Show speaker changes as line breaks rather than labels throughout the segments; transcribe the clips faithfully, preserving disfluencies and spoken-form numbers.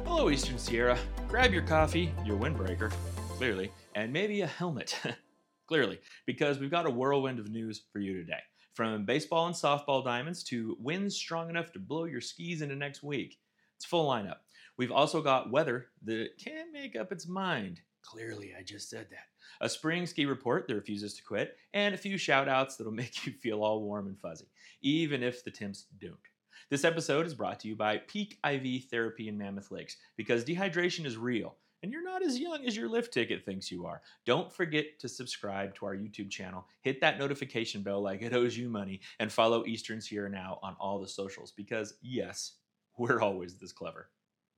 Hello, Eastern Sierra. Grab your coffee, your windbreaker, clearly, and maybe a helmet, clearly, because we've got a whirlwind of news for you today. From baseball and softball diamonds to winds strong enough to blow your skis into next week. It's a full lineup. We've also got weather that can't make up its mind. Clearly, I just said that. A spring ski report that refuses to quit, and a few shout outs that'll make you feel all warm and fuzzy, even if the temps don't. This episode is brought to you by Peak I V Therapy in Mammoth Lakes, because dehydration is real, and you're not as young as your lift ticket thinks you are. Don't forget to subscribe to our YouTube channel, hit that notification bell like it owes you money, and follow Eastern Sierra Now on all the socials, because yes, we're always this clever.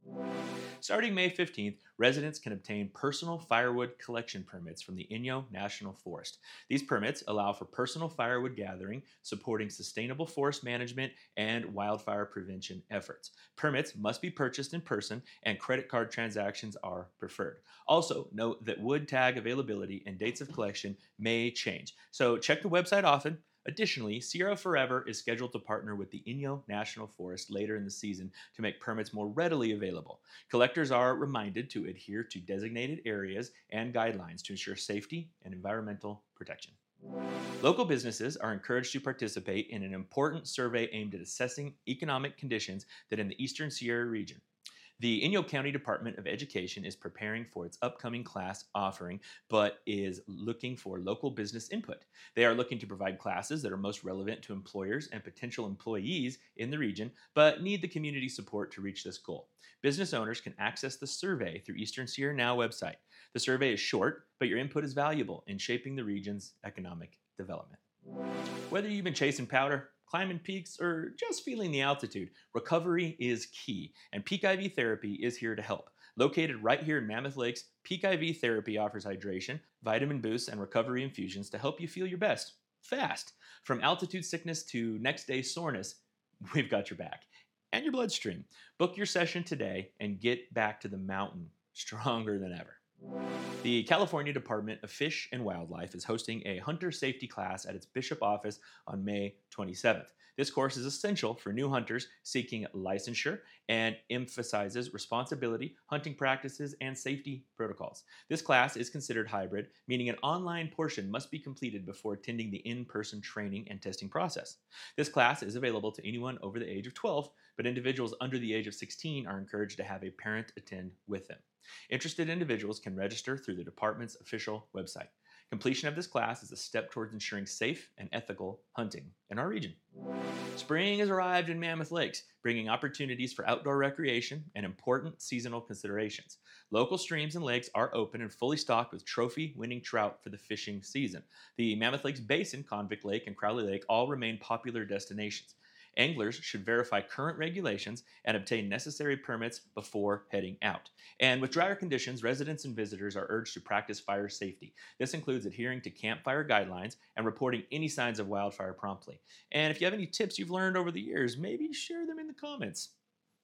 Starting May fifteenth, residents can obtain personal firewood collection permits from the Inyo National Forest. These permits allow for personal firewood gathering, supporting sustainable forest management and wildfire prevention efforts. Permits must be purchased in person, and credit card transactions are preferred. Also, note that wood tag availability and dates of collection may change, so check the website often. Additionally, Sierra Forever is scheduled to partner with the Inyo National Forest later in the season to make permits more readily available. Collectors are reminded to adhere to designated areas and guidelines to ensure safety and environmental protection. Local businesses are encouraged to participate in an important survey aimed at assessing economic conditions that in the Eastern Sierra region. The Inyo County Department of Education is preparing for its upcoming class offering, but is looking for local business input. They are looking to provide classes that are most relevant to employers and potential employees in the region, but need the community support to reach this goal. Business owners can access the survey through Eastern Sierra Now website. The survey is short, but your input is valuable in shaping the region's economic development. Whether you've been chasing powder, climbing peaks, or just feeling the altitude, recovery is key, and Peak I V Therapy is here to help. Located right here in Mammoth Lakes, Peak I V Therapy offers hydration, vitamin boosts, and recovery infusions to help you feel your best, fast. From altitude sickness to next day soreness, we've got your back. And your bloodstream. Book your session today and get back to the mountain stronger than ever. The California Department of Fish and Wildlife is hosting a hunter safety class at its Bishop office on May twenty-seventh. This course is essential for new hunters seeking licensure and emphasizes responsibility, hunting practices, and safety protocols. This class is considered hybrid, meaning an online portion must be completed before attending the in-person training and testing process. This class is available to anyone over the age of twelve, but individuals under the age of sixteen are encouraged to have a parent attend with them. Interested individuals can register through the department's official website. Completion of this class is a step towards ensuring safe and ethical hunting in our region. Spring has arrived in Mammoth Lakes, bringing opportunities for outdoor recreation and important seasonal considerations. Local streams and lakes are open and fully stocked with trophy-winning trout for the fishing season. The Mammoth Lakes Basin, Convict Lake, and Crowley Lake all remain popular destinations. Anglers should verify current regulations and obtain necessary permits before heading out. And with drier conditions, residents and visitors are urged to practice fire safety. This includes adhering to campfire guidelines and reporting any signs of wildfire promptly. And if you have any tips you've learned over the years, maybe share them in the comments.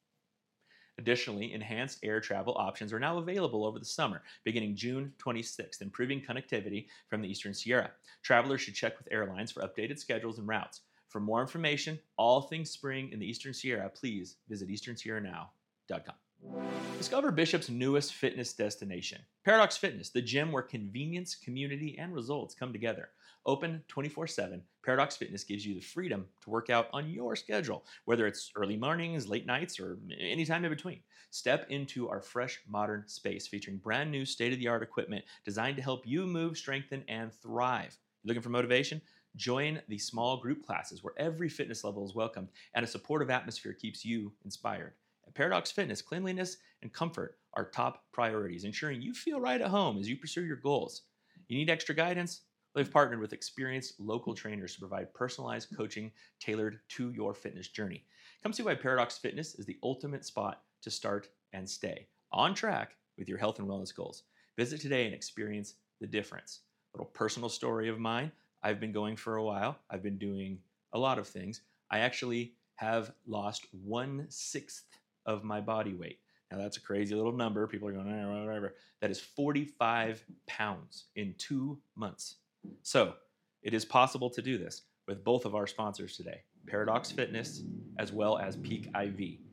Additionally, enhanced air travel options are now available over the summer, beginning June twenty-sixth, improving connectivity from the Eastern Sierra. Travelers should check with airlines for updated schedules and routes. For more information, all things spring in the Eastern Sierra, please visit eastern sierra now dot com. Discover Bishop's newest fitness destination, Paradox Fitness, the gym where convenience, community, and results come together. Open twenty-four seven, Paradox Fitness gives you the freedom to work out on your schedule, whether it's early mornings, late nights, or any time in between. Step into our fresh, modern space featuring brand new state-of-the-art equipment designed to help you move, strengthen, and thrive. Looking for motivation? Join the small group classes where every fitness level is welcomed and a supportive atmosphere keeps you inspired. At Paradox Fitness, cleanliness and comfort are top priorities, ensuring you feel right at home as you pursue your goals. You need extra guidance? They've partnered with experienced local trainers to provide personalized coaching tailored to your fitness journey. Come see why Paradox Fitness is the ultimate spot to start and stay on track with your health and wellness goals. Visit today and experience the difference. A little personal story of mine. I've been going for a while. I've been doing a lot of things. I actually have lost one-sixth of my body weight. Now, that's a crazy little number. People are going, eh, whatever. That is forty-five pounds in two months. So it is possible to do this with both of our sponsors today, Paradox Fitness as well as Peak I V.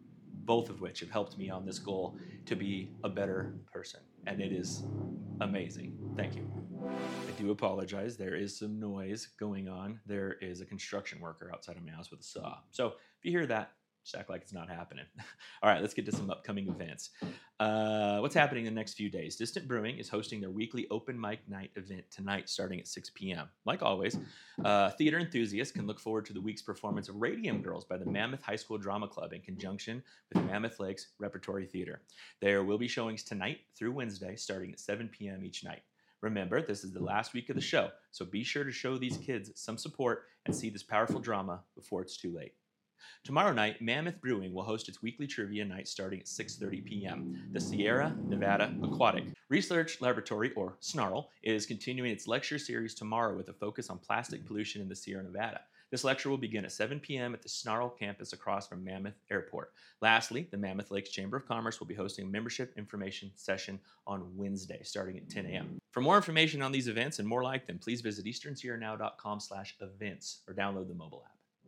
both of which have helped me on this goal to be a better person. And it is amazing. Thank you. I do apologize. There is some noise going on. There is a construction worker outside of my house with a saw. So if you hear that, just act like it's not happening. All right, let's get to some upcoming events. Uh, what's happening in the next few days? Distant Brewing is hosting their weekly open mic night event tonight starting at six p.m. Like always, uh, theater enthusiasts can look forward to the week's performance of Radium Girls by the Mammoth High School Drama Club in conjunction with Mammoth Lakes Repertory Theater. There will be showings tonight through Wednesday starting at seven p.m. each night. Remember, this is the last week of the show, so be sure to show these kids some support and see this powerful drama before it's too late. Tomorrow night, Mammoth Brewing will host its weekly trivia night starting at six thirty p.m. The Sierra Nevada Aquatic Research Laboratory, or SNARL, is continuing its lecture series tomorrow with a focus on plastic pollution in the Sierra Nevada. This lecture will begin at seven p.m. at the SNARL campus across from Mammoth Airport. Lastly, the Mammoth Lakes Chamber of Commerce will be hosting a membership information session on Wednesday starting at ten a.m. For more information on these events and more like them, please visit eastern sierra now dot com slash events or download the mobile app.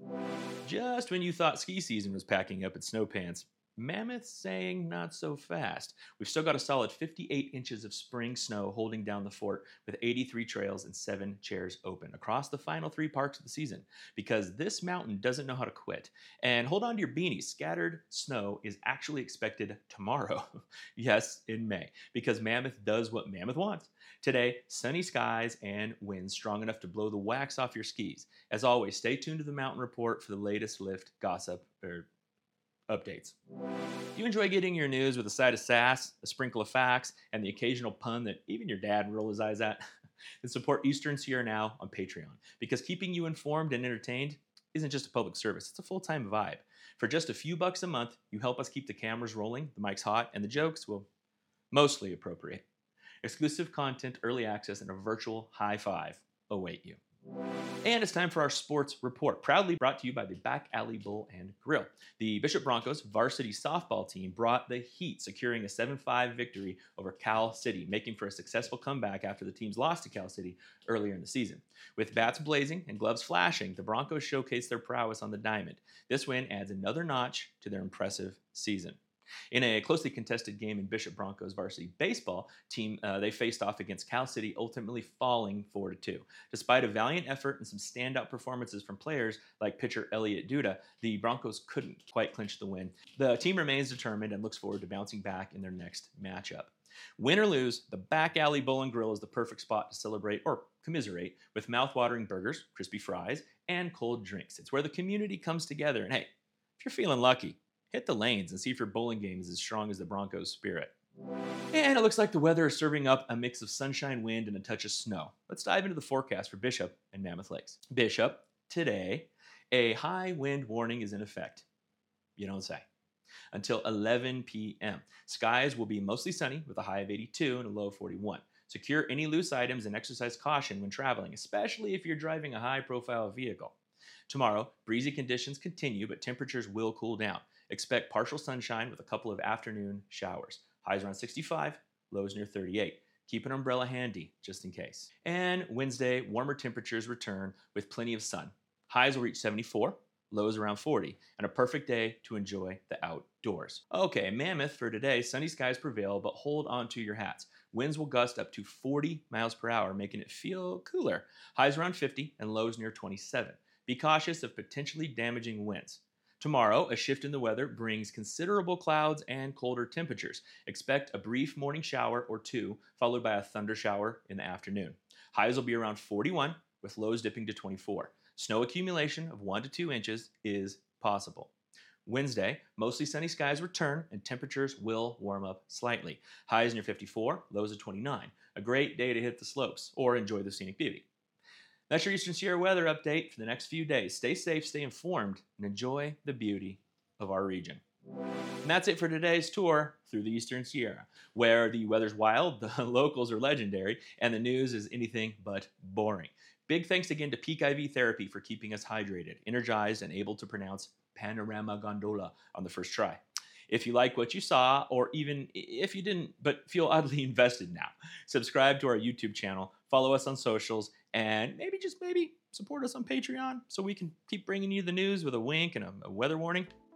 Just when you thought ski season was packing up its snow pants, Mammoth's saying not so fast. We've still got a solid fifty-eight inches of spring snow holding down the fort with eighty-three trails and seven chairs open across the final three parks of the season because this mountain doesn't know how to quit. And hold on to your beanies. Scattered snow is actually expected tomorrow. Yes, in May, because Mammoth does what Mammoth wants. Today, sunny skies and winds strong enough to blow the wax off your skis. As always, stay tuned to the Mountain Report for the latest lift gossip or updates. You enjoy getting your news with a side of sass, a sprinkle of facts, and the occasional pun that even your dad roll his eyes at? Then support Eastern Sierra Now on Patreon, because keeping you informed and entertained isn't just a public service, it's a full-time vibe. For just a few bucks a month, you help us keep the cameras rolling, the mics hot, and the jokes, well, mostly appropriate. Exclusive content, early access, and a virtual high five await you. And it's time for our sports report, proudly brought to you by the Back Alley Bowl and Grill. The Bishop Broncos varsity softball team brought the heat, securing a seven five victory over Cal City, making for a successful comeback after the team's loss to Cal City earlier in the season. With bats blazing and gloves flashing, the Broncos showcased their prowess on the diamond. This win adds another notch to their impressive season. In a closely contested game in Bishop Broncos varsity baseball team, uh, they faced off against Cal City, ultimately falling four to two. Despite a valiant effort and some standout performances from players like pitcher Elliot Duda, the Broncos couldn't quite clinch the win. The team remains determined and looks forward to bouncing back in their next matchup. Win or lose, the Back Alley Bowl and Grill is the perfect spot to celebrate or commiserate with mouth-watering burgers, crispy fries, and cold drinks. It's where the community comes together. And hey, if you're feeling lucky, hit the lanes and see if your bowling game is as strong as the Broncos' spirit. And it looks like the weather is serving up a mix of sunshine, wind, and a touch of snow. Let's dive into the forecast for Bishop and Mammoth Lakes. Bishop, today, a high wind warning is in effect. You don't say. Until eleven p.m. Skies will be mostly sunny with a high of eighty-two and a low of forty-one. Secure any loose items and exercise caution when traveling, especially if you're driving a high-profile vehicle. Tomorrow, breezy conditions continue, but temperatures will cool down. Expect partial sunshine with a couple of afternoon showers. Highs around sixty-five, lows near thirty-eight. Keep an umbrella handy, just in case. And Wednesday, warmer temperatures return with plenty of sun. Highs will reach seventy-four, lows around forty, and a perfect day to enjoy the outdoors. Okay, Mammoth for today, sunny skies prevail, but hold on to your hats. Winds will gust up to forty miles per hour, making it feel cooler. Highs around fifty and lows near twenty-seven. Be cautious of potentially damaging winds. Tomorrow, a shift in the weather brings considerable clouds and colder temperatures. Expect a brief morning shower or two, followed by a thunder shower in the afternoon. Highs will be around forty-one, with lows dipping to twenty-four. Snow accumulation of one to two inches is possible. Wednesday, mostly sunny skies return and temperatures will warm up slightly. Highs near fifty-four, lows of twenty-nine. A great day to hit the slopes or enjoy the scenic beauty. That's your Eastern Sierra weather update for the next few days. Stay safe, stay informed, and enjoy the beauty of our region. And that's it for today's tour through the Eastern Sierra, where the weather's wild, the locals are legendary, and the news is anything but boring. Big thanks again to Peak I V Therapy for keeping us hydrated, energized, and able to pronounce Panorama Gondola on the first try. If you like what you saw, or even if you didn't but feel oddly invested now, subscribe to our YouTube channel, follow us on socials, and maybe, just maybe, support us on Patreon so we can keep bringing you the news with a wink and a, a weather warning.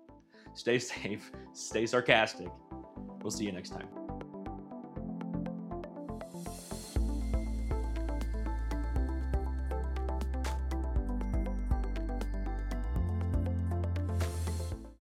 stay safe, stay sarcastic. We'll see you next time.